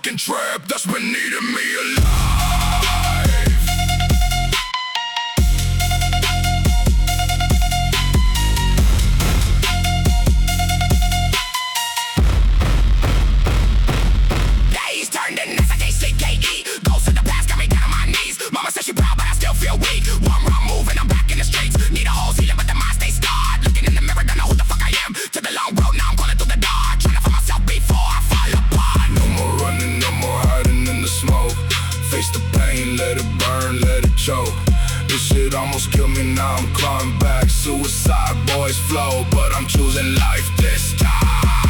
fucking trap that's been eating me alive. Days turned to S-I-K-C-K-E. Ghosts of the past got me down on my knees. Mama said she proud, but I still feel weak. One wrong move and I'm back in the streets. Need a whole ceiling, but the mind stays scarred. Looking in the mirror, don't know who the fuck I am. To the long road, now I'm calling through the dark. Trying to find myself before I fall apart. No more running, no more hiding in the smoke. Face the pain, let it burn, let it choke. This shit almost killed me, now I'm clawing back. Suicide boys flow, but I'm choosing life this time.